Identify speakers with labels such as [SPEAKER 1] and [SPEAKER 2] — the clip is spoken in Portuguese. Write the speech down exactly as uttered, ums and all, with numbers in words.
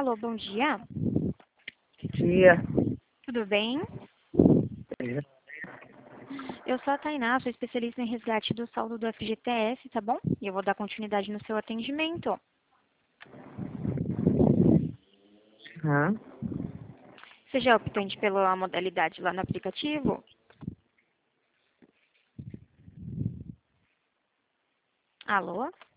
[SPEAKER 1] Alô, bom dia.
[SPEAKER 2] Dia.
[SPEAKER 1] Tudo bem?
[SPEAKER 2] É.
[SPEAKER 1] Eu sou a Tainá, sou especialista em resgate do saldo do F G T S, tá bom? E eu vou dar continuidade no seu atendimento.
[SPEAKER 2] Hã?
[SPEAKER 1] Você já optou pela modalidade lá no aplicativo? Alô?